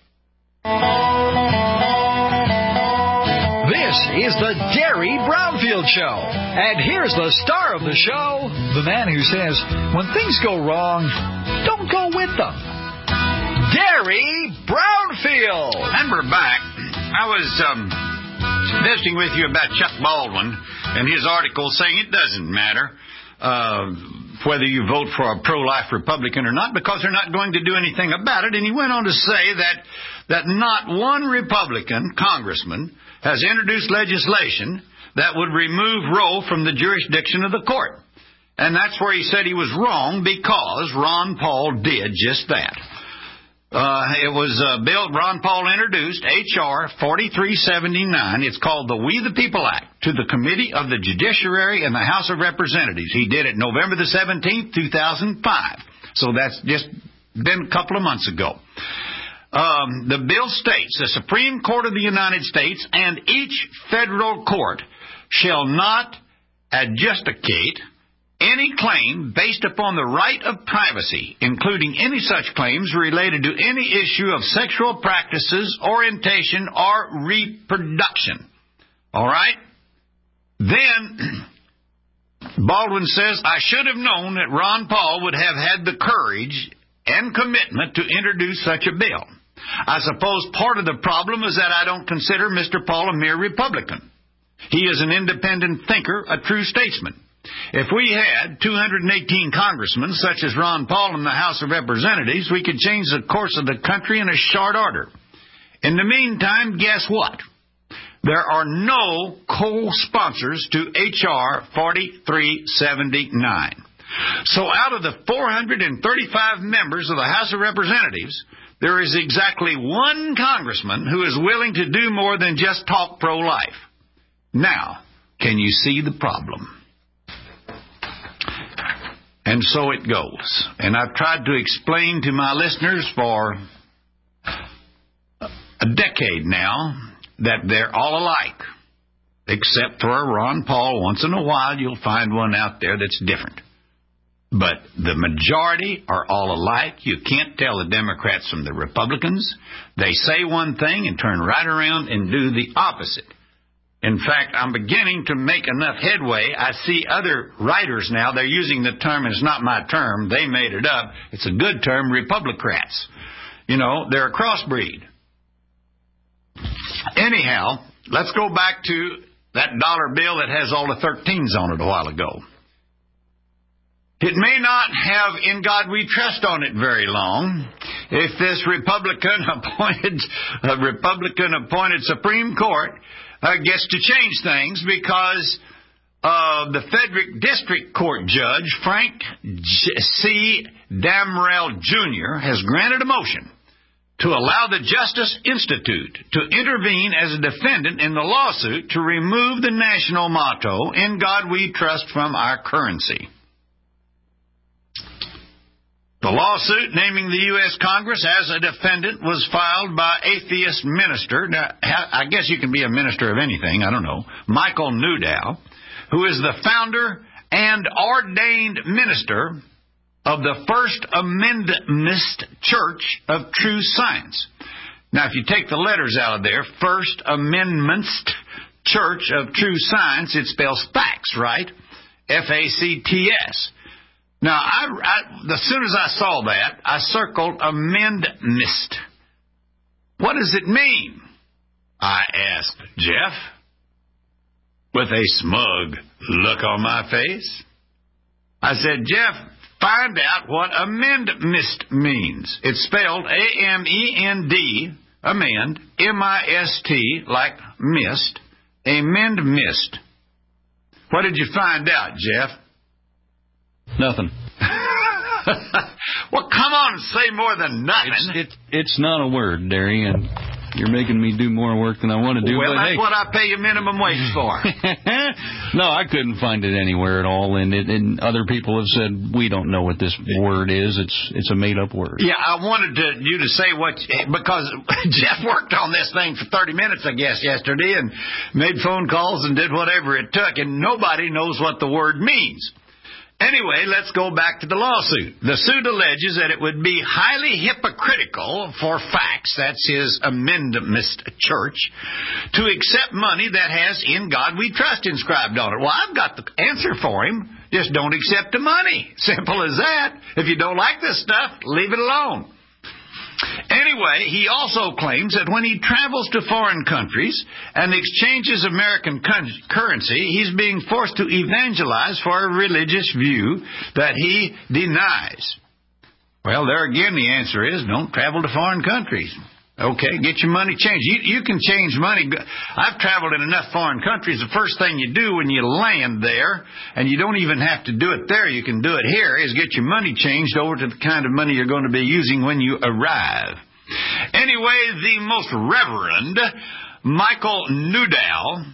This is the Derry Brownfield Show. And here's the star of the show, the man who says, when things go wrong, don't go with them. Derry Brownfield. And we're back. I was um, visiting with you about Chuck Baldwin and his article saying it doesn't matter uh, whether you vote for a pro-life Republican or not, because they're not going to do anything about it. And he went on to say that that not one Republican congressman has introduced legislation that would remove Roe from the jurisdiction of the court. And that's where he said he was wrong, because Ron Paul did just that. Uh, it was a bill Ron Paul introduced, H R forty-three seventy-nine. It's called the We the People Act, to the Committee of the Judiciary and the House of Representatives. He did it November the seventeenth, two thousand five. So that's just been a couple of months ago. Um, the bill states, the Supreme Court of the United States and each federal court shall not adjudicate any claim based upon the right of privacy, including any such claims related to any issue of sexual practices, orientation, or reproduction. All right? Then Baldwin says, I should have known that Ron Paul would have had the courage and commitment to introduce such a bill. I suppose part of the problem is that I don't consider Mister Paul a mere Republican. He is an independent thinker, a true statesman. If we had two hundred eighteen congressmen, such as Ron Paul in the House of Representatives, we could change the course of the country in a short order. In the meantime, guess what? There are no co-sponsors to H R forty-three seventy-nine. So out of the four hundred thirty-five members of the House of Representatives, there is exactly one congressman who is willing to do more than just talk pro-life. Now, can you see the problem? And so it goes. And I've tried to explain to my listeners for a decade now that they're all alike, except for Ron Paul. Once in a while, you'll find one out there that's different. But the majority are all alike. You can't tell the Democrats from the Republicans. They say one thing and turn right around and do the opposite. In fact, I'm beginning to make enough headway. I see other writers now, they're using the term, and it's not my term, they made it up. It's a good term, Republicrats. You know, they're a crossbreed. Anyhow, let's go back to that dollar bill that has all the thirteens on it a while ago. It may not have "In God We Trust" on it very long if this Republican appointed, uh, Republican appointed Supreme Court uh, gets to change things, because uh, the Frederick District Court Judge, Frank J- C. Damrell Junior, has granted a motion to allow the Justice Institute to intervene as a defendant in the lawsuit to remove the national motto, "In God We Trust," from our currency. The lawsuit naming the U S Congress as a defendant was filed by atheist minister, now, I guess you can be a minister of anything, I don't know, Michael Newdow, who is the founder and ordained minister of the First Amendment Church of True Science. Now, if you take the letters out of there, First Amendment Church of True Science, it spells facts, right? F A C T S. Now, I, I, as soon as I saw that, I circled amendment. What does it mean? I asked Jeff, with a smug look on my face. I said, Jeff, find out what amendment means. It's spelled A M E N D, amend, M I S T, like mist, amend mist. What did you find out, Jeff? Nothing. Well, come on and say more than nothing. It's, it, it's not a word, Derry, and you're making me do more work than I want to do. Well, but that's hey. what I pay you minimum wage for. No, I couldn't find it anywhere at all, and, it, and other people have said, we don't know what this word is. It's it's a made-up word. Yeah, I wanted to, you to say what, because Jeff worked on this thing for thirty minutes, I guess, yesterday, and made phone calls and did whatever it took, and nobody knows what the word means. Anyway, let's go back to the lawsuit. The suit alleges that it would be highly hypocritical for facts, that's his amendment church, to accept money that has "In God We Trust" inscribed on it. Well, I've got the answer for him. Just don't accept the money. Simple as that. If you don't like this stuff, leave it alone. Anyway, he also claims that when he travels to foreign countries and exchanges American currency, he's being forced to evangelize for a religious view that he denies. Well, there again, the answer is don't travel to foreign countries. Okay, get your money changed. You, you can change money. I've traveled in enough foreign countries. The first thing you do when you land there, and you don't even have to do it there, you can do it here, is get your money changed over to the kind of money you're going to be using when you arrive. Anyway, the most Reverend Michael Newdow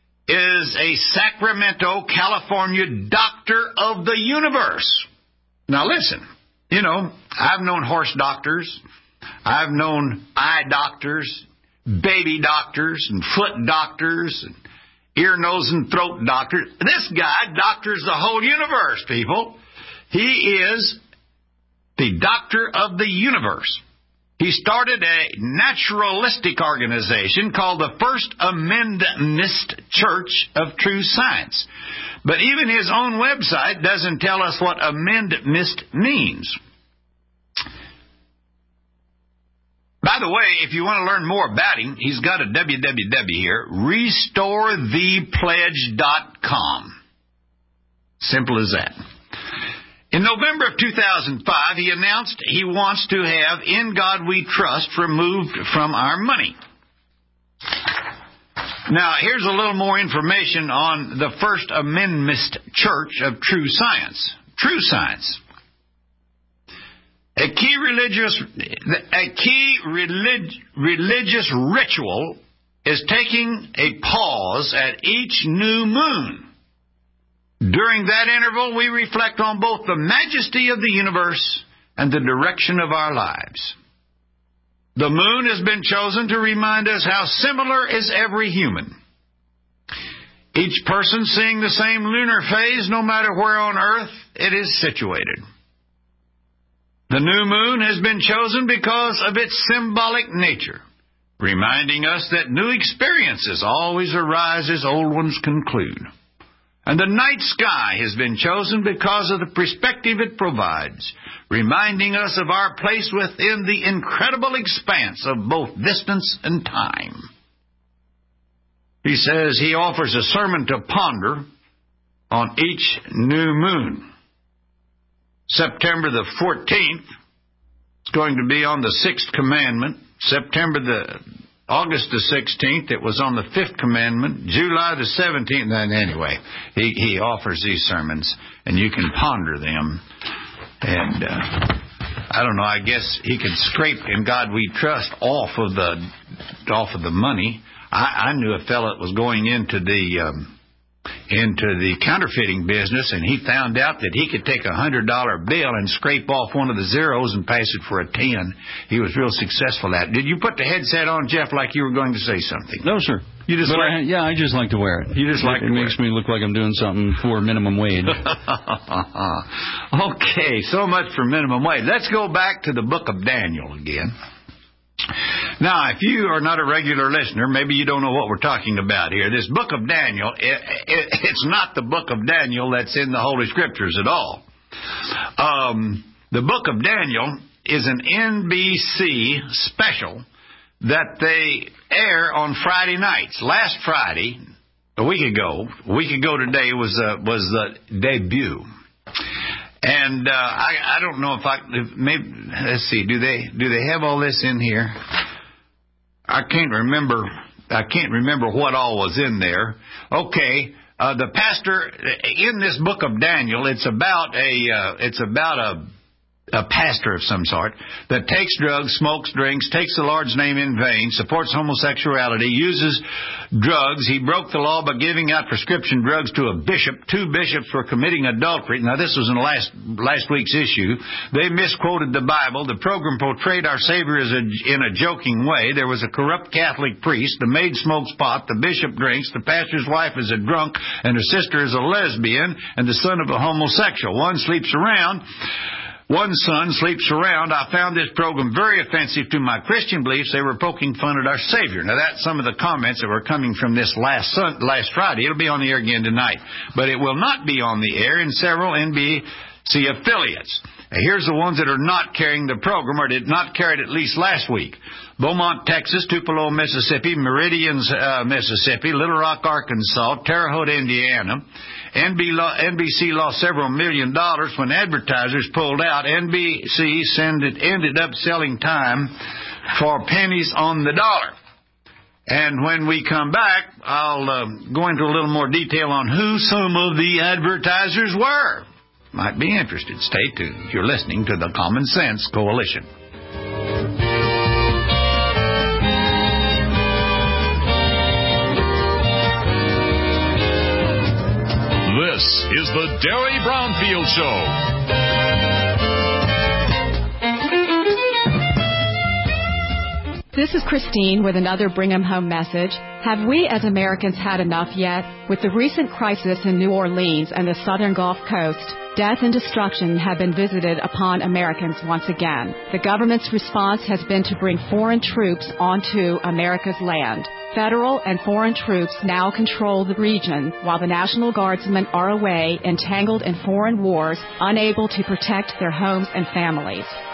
is a Sacramento, California doctor of the universe. Now listen, you know, I've known horse doctors. I've known eye doctors, baby doctors, and foot doctors, and ear, nose, and throat doctors. This guy doctors the whole universe, people. He is the doctor of the universe. He started a naturalistic organization called the First Amendment Church of True Science. But even his own website doesn't tell us what amendment means. By the way, if you want to learn more about him, he's got a w w w here, restore the pledge dot com. Simple as that. In November of two thousand five, he announced he wants to have In God We Trust removed from our money. Now, here's a little more information on the First Amendment Church of True Science. True Science. A key religious, a key relig, religious ritual is taking a pause at each new moon. During that interval, we reflect on both the majesty of the universe and the direction of our lives. The moon has been chosen to remind us how similar is every human. Each person seeing the same lunar phase, no matter where on Earth it is situated. The new moon has been chosen because of its symbolic nature, reminding us that new experiences always arise as old ones conclude. And the night sky has been chosen because of the perspective it provides, reminding us of our place within the incredible expanse of both distance and time. He says he offers a sermon to ponder on each new moon. September the fourteenth is going to be on the sixth commandment. September the August the sixteenth, it was on the fifth commandment. July the seventeenth, and anyway, he, he offers these sermons, and you can ponder them. And uh, I don't know, I guess he could scrape In God We Trust off of the off of the money. I, I knew a fellow that was going into the um, into the counterfeiting business, and he found out that he could take a hundred dollar bill and scrape off one of the zeros and pass it for a ten. He was real successful at it. Did you put the headset on, Jeff, like you were going to say something? No, sir. You just but like, I, yeah, I just like to wear it. You just like it, to it wear makes it. me look like I'm doing something for minimum wage. Okay, so much for minimum wage. Let's go back to the book of Daniel again. Now, if you are not a regular listener, maybe you don't know what we're talking about here. This book of Daniel, it, it, it's not the book of Daniel that's in the Holy Scriptures at all. Um, the book of Daniel is an N B C special that they air on Friday nights. Last Friday, a week ago, a week ago today was uh, was the debut. And uh, I, I don't know if I maybe let's see. Do they do they have all this in here? I can't remember. I can't remember what all was in there. Okay, uh, the pastor in this book of Daniel. It's about a. Uh, it's about a. A pastor of some sort that takes drugs, smokes, drinks, takes the Lord's name in vain, supports homosexuality, uses drugs. He broke the law by giving out prescription drugs to a bishop. Two bishops were committing adultery. Now, this was in last last week's issue. They misquoted the Bible. The program portrayed our Savior as a, in a joking way. There was a corrupt Catholic priest. The maid smokes pot. The bishop drinks. The pastor's wife is a drunk, and her sister is a lesbian, and the son of a homosexual. One sleeps around. One son sleeps around. I found this program very offensive to my Christian beliefs. They were poking fun at our Savior. Now, that's some of the comments that were coming from this last sun, last Friday. It'll be on the air again tonight. But it will not be on the air in several N B C affiliates. Now, here's the ones that are not carrying the program or did not carry it at least last week. Beaumont, Texas, Tupelo, Mississippi, Meridians, uh, Mississippi, Little Rock, Arkansas, Terre Haute, Indiana. N B C lost several million dollars when advertisers pulled out. N B C sended, ended up selling time for pennies on the dollar. And when we come back, I'll uh, go into a little more detail on who some of the advertisers were. Might be interested. Stay tuned. You're listening to the Common Sense Coalition. This is the Derry Brownfield Show. This is Christine with another Bring 'em Home message. Have we as Americans had enough yet? With the recent crisis in New Orleans and the southern Gulf Coast, death and destruction have been visited upon Americans once again. The government's response has been to bring foreign troops onto America's land. Federal and foreign troops now control the region, while the National Guardsmen are away, entangled in foreign wars, unable to protect their homes and families.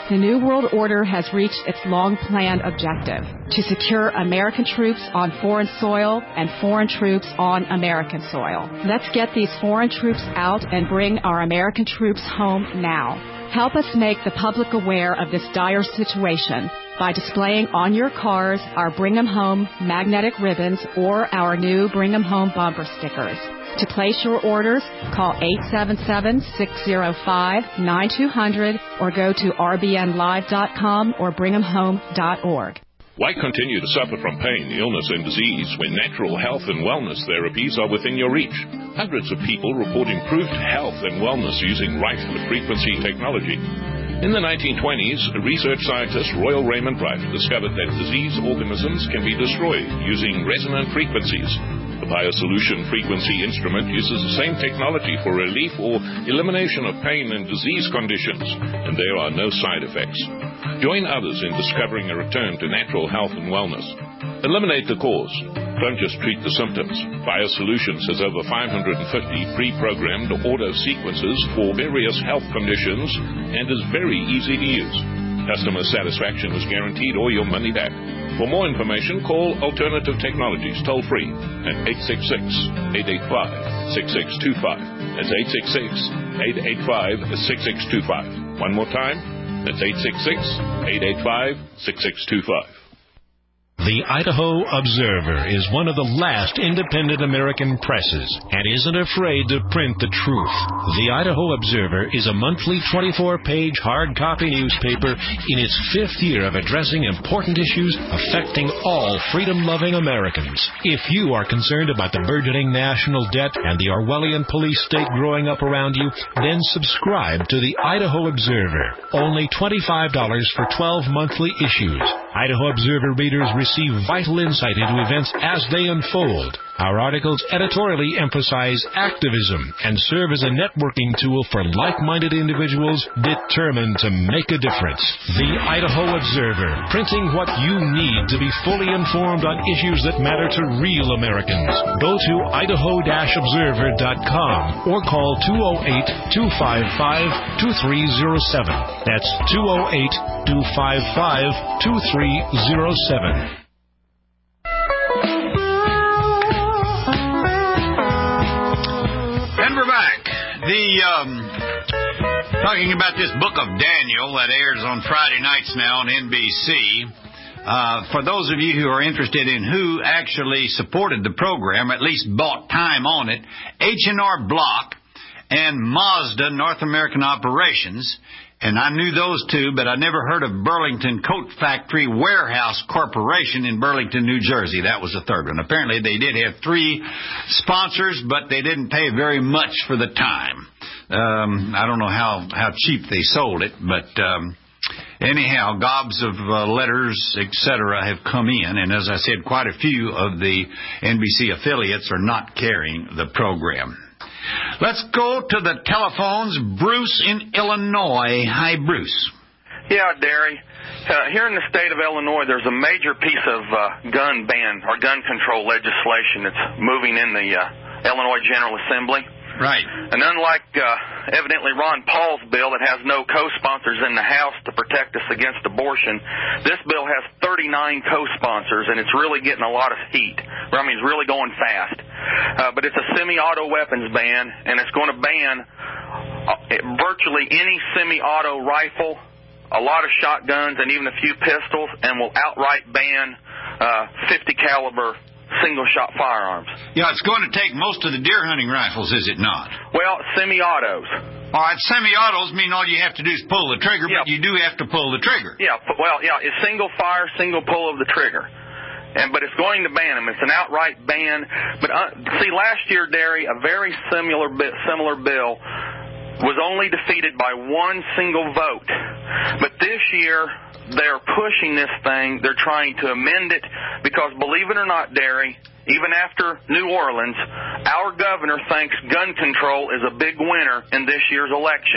The New World Order has reached its long-planned objective to secure American troops on foreign soil and foreign troops on American soil. Let's get these foreign troops out and bring our American troops home now. Help us make the public aware of this dire situation by displaying on your cars our Bring 'em Home magnetic ribbons or our new Bring 'em Home bumper stickers. To place your orders, call eight seven seven, six zero five, nine two zero zero or go to r b n live dot com or bring em home dot org. Why continue to suffer from pain, illness, and disease when natural health and wellness therapies are within your reach? Hundreds of people report improved health and wellness using radio-frequency technology. In the nineteen twenties, research scientist Royal Raymond Wright discovered that disease organisms can be destroyed using resonant frequencies. The BioSolution frequency instrument uses the same technology for relief or elimination of pain and disease conditions, and there are no side effects. Join others in discovering a return to natural health and wellness. Eliminate the cause. Don't just treat the symptoms. BioSolutions has over five hundred fifty pre-programmed auto sequences for various health conditions and is very easy to use. Customer satisfaction is guaranteed or your money back. For more information, call Alternative Technologies toll-free at eight six six, eight eight five, six six two five. That's eight six six, eight eight five, six six two five. One more time, that's eight six six, eight eight five, six six two five. The Idaho Observer is one of the last independent American presses and isn't afraid to print the truth. The Idaho Observer is a monthly twenty-four page hard copy newspaper in its fifth year of addressing important issues affecting all freedom-loving Americans. If you are concerned about the burgeoning national debt and the Orwellian police state growing up around you, then subscribe to the Idaho Observer. Only twenty-five dollars for twelve monthly issues. Idaho Observer readers receive Receive vital insight into events as they unfold. Our articles editorially emphasize activism and serve as a networking tool for like-minded individuals determined to make a difference. The Idaho Observer, printing what you need to be fully informed on issues that matter to real Americans. Go to idaho dash observer dot com or call two oh eight, two five five, two three oh seven. That's two oh eight, two five five, two three oh seven. And we're back. The um, talking about this book of Daniel that airs on Friday nights now on N B C. Uh, for those of you who are interested in who actually supported the program, at least bought time on it, H and R Block and Mazda North American Operations. And I knew those two, but I never heard of Burlington Coat Factory Warehouse Corporation in Burlington, New Jersey. That was the third one. Apparently they did have three sponsors, but they didn't pay very much for the time. Um, I don't know how, how cheap they sold it, but um, anyhow, gobs of uh, letters, et cetera, have come in. And as I said, quite a few of the N B C affiliates are not carrying the program. Let's go to the telephones. Bruce in Illinois. Hi, Bruce. Yeah, Derry. Uh, here in the state of Illinois, there's a major piece of uh, gun ban or gun control legislation that's moving in the uh, Illinois General Assembly. Right. And unlike uh, evidently Ron Paul's bill that has no co-sponsors in the House to protect us against abortion, this bill has thirty-nine co-sponsors, and it's really getting a lot of heat. I mean, it's really going fast. Uh, but it's a semi-auto weapons ban, and it's going to ban uh, virtually any semi-auto rifle, a lot of shotguns, and even a few pistols, and will outright ban uh, fifty caliber single-shot firearms. Yeah, it's going to take most of the deer hunting rifles, is it not? Well, semi-autos. All right, semi-autos mean all you have to do is pull the trigger, yeah. But you do have to pull the trigger. Yeah, well, yeah, it's single fire, single pull of the trigger. And But it's going to ban them. It's an outright ban. But uh, see, last year, Derry, a very similar, bit, similar bill was only defeated by one single vote. But this year, they're pushing this thing. They're trying to amend it because, believe it or not, Derry, even after New Orleans, our governor thinks gun control is a big winner in this year's election.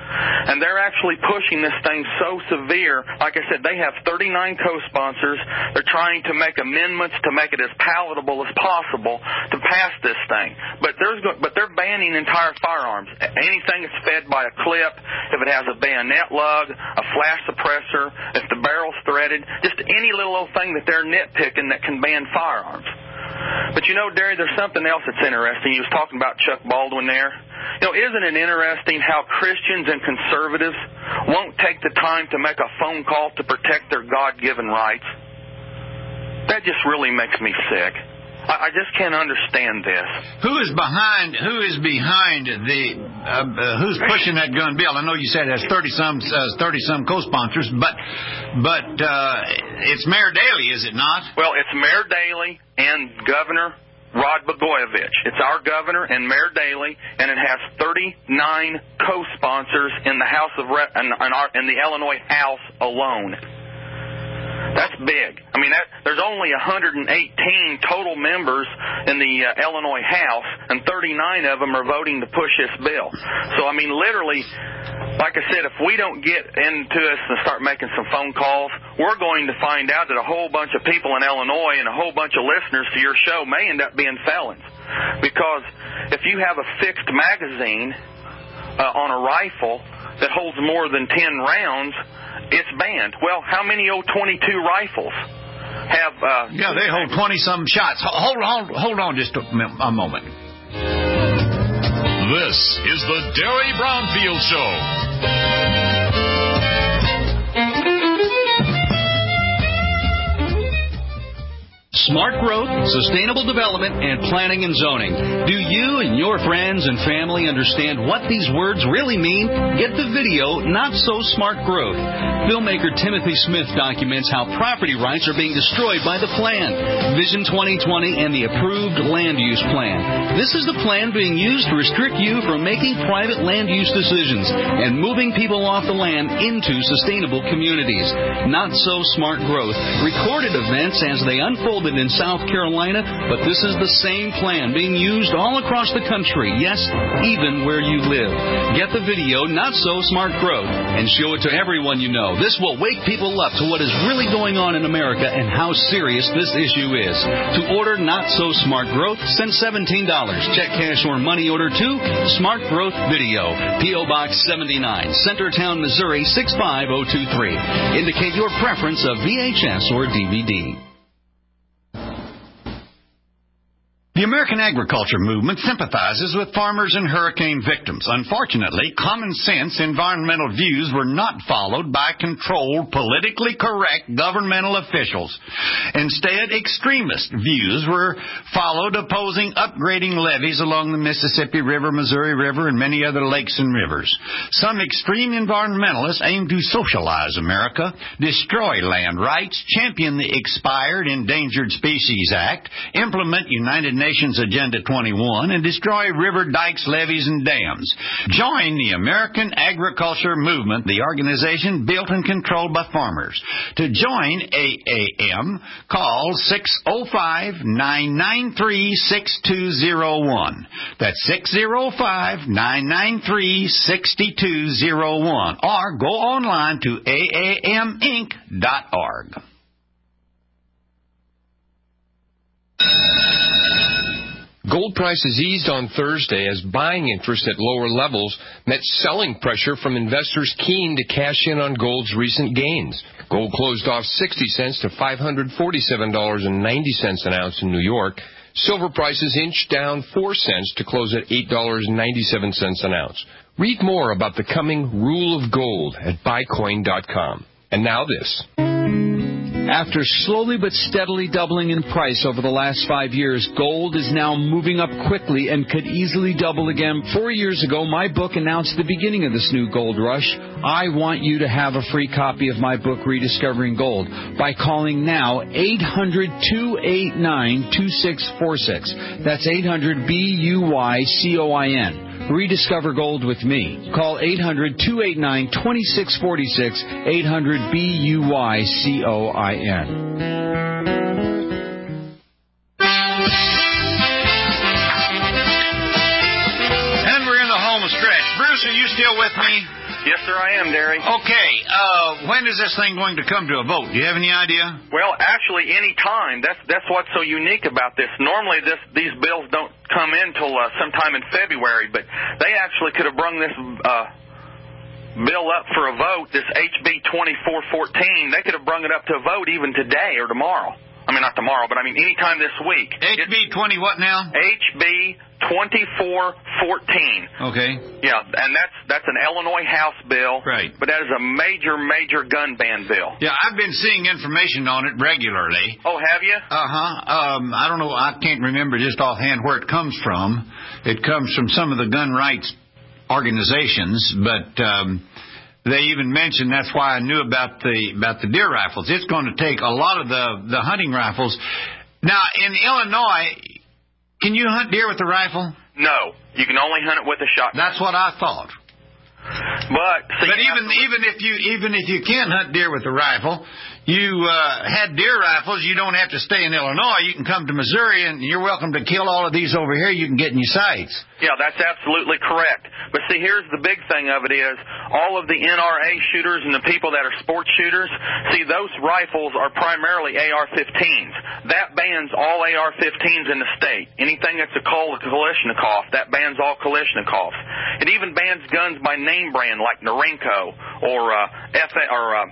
And they're actually pushing this thing so severe. Like I said, they have thirty-nine co-sponsors. They're trying to make amendments to make it as palatable as possible to pass this thing. But there's but they're banning entire firearms. Anything that's fed by a clip, if it has a bayonet lug, a flash suppressor, if the barrel's threaded, just any little old thing that they're nitpicking that can ban firearms. But you know, Derry, there's something else that's interesting. You was talking about Chuck Baldwin there. You know, isn't it interesting how Christians and conservatives won't take the time to make a phone call to protect their God-given rights? That just really makes me sick. I, I just can't understand this. Who is behind? Who is behind the? Uh, uh, who's pushing that gun bill? I know you said it has thirty some, uh, thirty some co-sponsors, but but uh, it's Mayor Daley, is it not? Well, it's Mayor Daley and Governor Rod Blagojevich. It's our governor and Mayor Daley, and it has thirty-nine co-sponsors in the House of Re- in, in, our, in the Illinois House alone. That's big. I mean, that, there's only one hundred eighteen total members in the uh, Illinois House, and thirty-nine of them are voting to push this bill. So, I mean, literally, like I said, if we don't get into this and start making some phone calls, we're going to find out that a whole bunch of people in Illinois and a whole bunch of listeners to your show may end up being felons. Because if you have a fixed magazine uh, on a rifle that holds more than ten rounds, it's banned. Well, how many old twenty-two rifles have... Uh, yeah, they hold twenty-some shots. Hold on, hold on just a, a moment. This is the Derry Brownfield Show. Smart growth, sustainable development, and planning and zoning. Do you and your friends and family understand what these words really mean? Get the video, Not So Smart Growth. Filmmaker Timothy Smith documents how property rights are being destroyed by the plan. Vision twenty twenty and the approved land use plan. This is the plan being used to restrict you from making private land use decisions and moving people off the land into sustainable communities. Not So Smart Growth. Recorded events as they unfolded in South Carolina, but this is the same plan being used all across the country. Yes, even where you live. Get the video, Not So Smart Growth, and show it to everyone you know. This will wake people up to what is really going on in America and how serious this issue is. To order Not So Smart Growth, send seventeen dollars. Check, cash, or money order to Smart Growth Video, P O. Box seventy-nine, Centertown, Missouri six five zero two three. Indicate your preference of V H S or D V D. The American agriculture movement sympathizes with farmers and hurricane victims. Unfortunately, common sense environmental views were not followed by controlled, politically correct governmental officials. Instead, extremist views were followed opposing upgrading levees along the Mississippi River, Missouri River, and many other lakes and rivers. Some extreme environmentalists aim to socialize America, destroy land rights, champion the expired Endangered Species Act, implement United Nations Nations Agenda twenty-one, and destroy river dikes, levees, and dams. Join the American Agriculture Movement, the organization built and controlled by farmers. To join A A M, call six oh five, nine nine three, six two oh one. That's six oh five, nine nine three, six two oh one. Or go online to A A M inc dot org. Gold prices eased on Thursday as buying interest at lower levels met selling pressure from investors keen to cash in on gold's recent gains. Gold closed off sixty cents to five hundred forty-seven dollars and ninety cents an ounce in New York. Silver prices inched down four cents to close at eight dollars and ninety-seven cents an ounce. Read more about the coming rule of gold at buy coin dot com. And now this. After slowly but steadily doubling in price over the last five years, gold is now moving up quickly and could easily double again. Four years ago, my book announced the beginning of this new gold rush. I want you to have a free copy of my book, Rediscovering Gold, by calling now eight hundred, two eight nine, two six four six. That's eight hundred B U Y C O I N. Rediscover Gold with me. Call eight hundred, two eight nine, two six four six, eight hundred B U Y C O I N. And we're in the home stretch. Bruce, are you still with me? Yes, sir, I am, Derry. Okay, uh, when is this thing going to come to a vote? Do you have any idea? Well, actually, any time. That's that's what's so unique about this. Normally, this these bills don't come in till uh, sometime in February, but they actually could have brung this uh, bill up for a vote, this H B twenty-four fourteen. They could have brung it up to a vote even today or tomorrow. I mean, not tomorrow, but I mean any time this week. H B twenty what now? H B twenty-four fourteen. Okay. Yeah, and that's that's an Illinois House bill. Right. But that is a major, major gun ban bill. Yeah, I've been seeing information on it regularly. Oh, have you? Uh-huh. Um, I don't know, I can't remember just offhand where it comes from. It comes from some of the gun rights organizations, but um, they even mentioned, that's why I knew about the about the deer rifles. It's going to take a lot of the, the hunting rifles. Now, in Illinois, can you hunt deer with a rifle? No. You can only hunt it with a shotgun. That's what I thought. But, see, but even even if you even if you can't hunt deer with a rifle, you uh, had deer rifles. You don't have to stay in Illinois. You can come to Missouri, and you're welcome to kill all of these over here. You can get in your sights. Yeah, that's absolutely correct. But see, here's the big thing of it is all of the N R A shooters and the people that are sports shooters, see, those rifles are primarily A R fifteens. That bans all A R fifteens in the state. Anything that's a Kalashnikov, that bans all Kalashnikovs. It even bans guns by name brand like Norinco or uh, F or uh,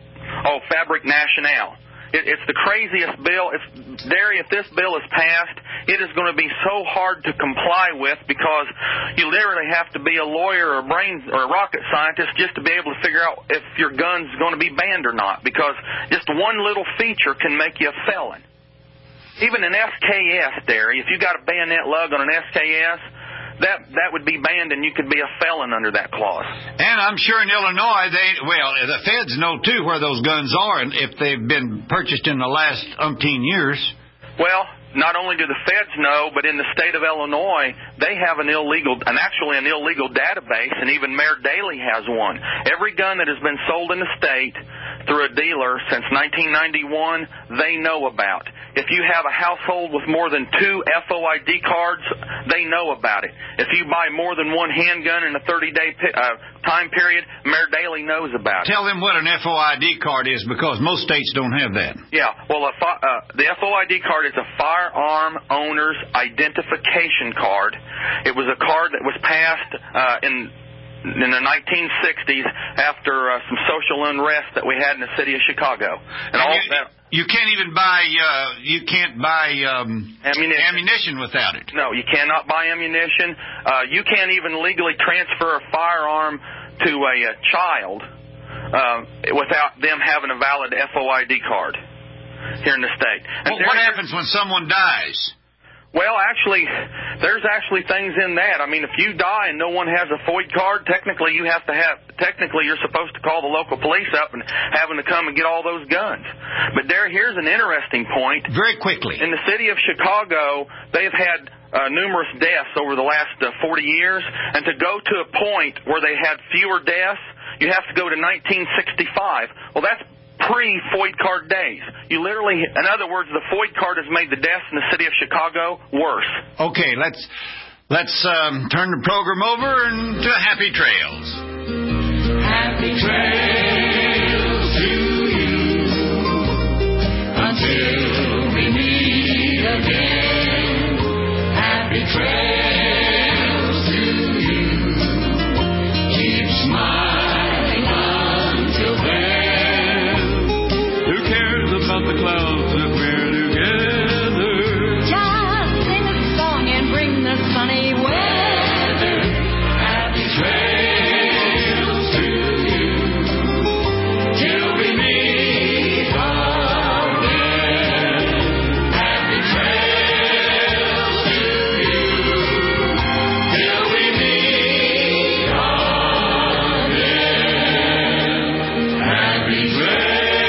oh Fabric National. It, it's the craziest bill. If, Derry, if this bill is passed, it is going to be so hard to comply with because you literally have to be a lawyer or a brain or a rocket scientist just to be able to figure out if your gun's going to be banned or not. Because just one little feature can make you a felon. Even an S K S, Derry, if you got a bayonet lug on an S K S, that that would be banned, and you could be a felon under that clause. And I'm sure in Illinois, they well, the feds know, too, where those guns are, and if they've been purchased in the last umpteen years. Well, not only do the feds know, but in the state of Illinois, they have an illegal, and actually an illegal database, and even Mayor Daley has one. Every gun that has been sold in the state through a dealer since nineteen ninety-one, they know about. If you have a household with more than two F O I D cards, they know about it. If you buy more than one handgun in a thirty-day uh, time period, Mayor Daley knows about it. Tell them what an F O I D card is, because most states don't have that. Yeah, well, a fi- uh, the F O I D card is a firearm owner's identification card. It was a card that was passed uh, in... in the nineteen sixties after uh, some social unrest that we had in the city of Chicago. And, and all you, that, you can't even buy uh, you can't buy um, ammunition. ammunition without it. No, you cannot buy ammunition. Uh, you can't even legally transfer a firearm to a, a child uh, without them having a valid F O I D card here in the state. And well, what happens when someone dies? Well, actually, there's actually things in that. I mean, if you die and no one has a F O I D card, technically you have to have, technically you're supposed to call the local police up and have them to come and get all those guns. But there, here's an interesting point. Very quickly. In the city of Chicago, they've had uh, numerous deaths over the last uh, forty years, and to go to a point where they had fewer deaths, you have to go to nineteen sixty-five. Well, that's pre-F O I D card days. You literally, in other words, the F O I D card has made the deaths in the city of Chicago worse. Okay, let's let's um, turn the program over and to Happy Trails. Happy trails to you until we meet again. Happy trails to you. Keep smiling until then. Who cares about the clouds if we're together? Just sing a song and bring the sunny weather. Happy trails to you till we meet again. Happy trails to you till we meet again. Happy trails.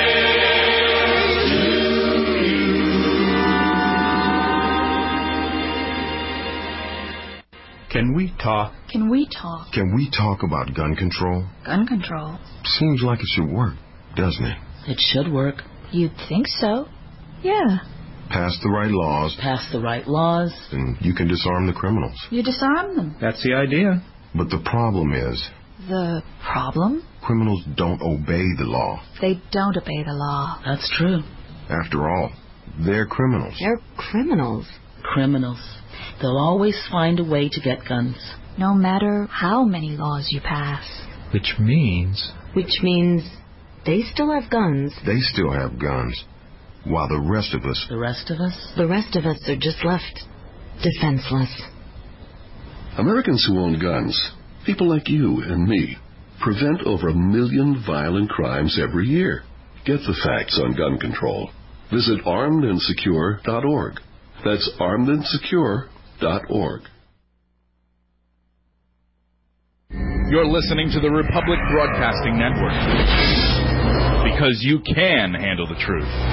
Can we talk? Can we talk? Can we talk about gun control? Gun control? Seems like it should work, doesn't it? It should work. You'd think so. Yeah. Pass the right laws, Pass the right laws. and you can disarm the criminals. You disarm them. That's the idea. But the problem is, The problem? Criminals don't obey the law. They don't obey the law. That's true. After all, they're criminals. They're criminals. Criminals. They'll always find a way to get guns. No matter how many laws you pass. Which means... Which means they still have guns. They still have guns. While the rest of us... The rest of us? The rest of us are just left defenseless. Americans who own guns, people like you and me, prevent over a million violent crimes every year. Get the facts on gun control. Visit armed and secure dot org. That's armed and secure dot org. You're listening to the Republic Broadcasting Network. Because you can handle the truth.